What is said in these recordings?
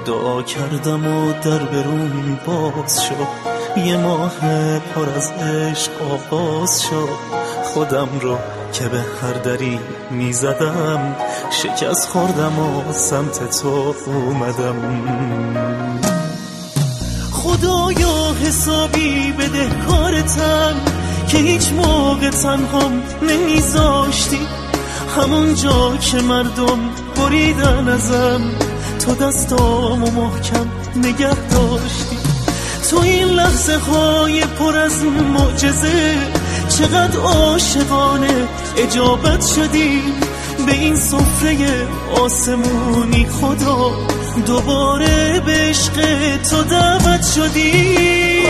دعا کردم و در برون باز شد، یه ماه پر از عشق آغاز شد. خودم رو که به هر دری میزدم شکست خوردم و سمت تو اومدم. خدایا حسابی بده کارتم که هیچ موقع تنهام نمیذاشتی. همون جا که مردم بریدن ازم تو دستامو محکم نگه داشتی. تو این لحظه های پر از معجزه چقدر عاشقانه اجابت شدی به این سفره آسمونی. خدا دوباره به عشق تو دعوت شدی.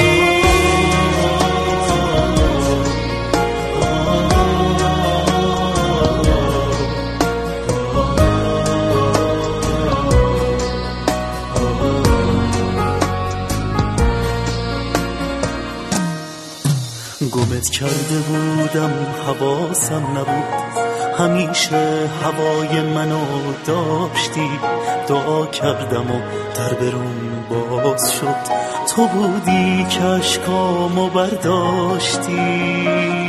گمت کرده بودم حواسم نبود، همیشه هوای منو داشتی. دعا کردم و در برون باز شد، تو بودی که اشکامو برداشتی.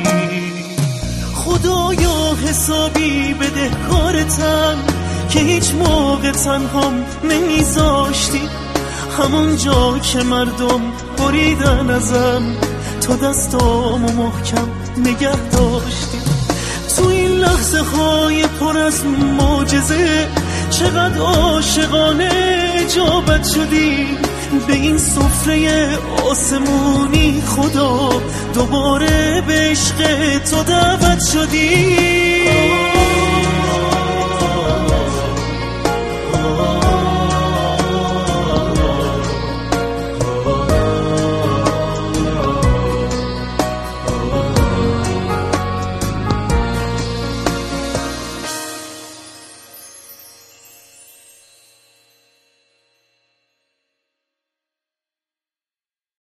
خدایا حسابی بده کارتم که هیچ موقع تنهام نمیذاشتی. همون جا که مردم بریدن ازم تو دستامو محکم نگه داشتی. تو این لحظه های پر از معجزه چقدر عاشقانه اجابت شدی به این سفره آسمونی. خدا دوباره به عشق تو دعوت شدی.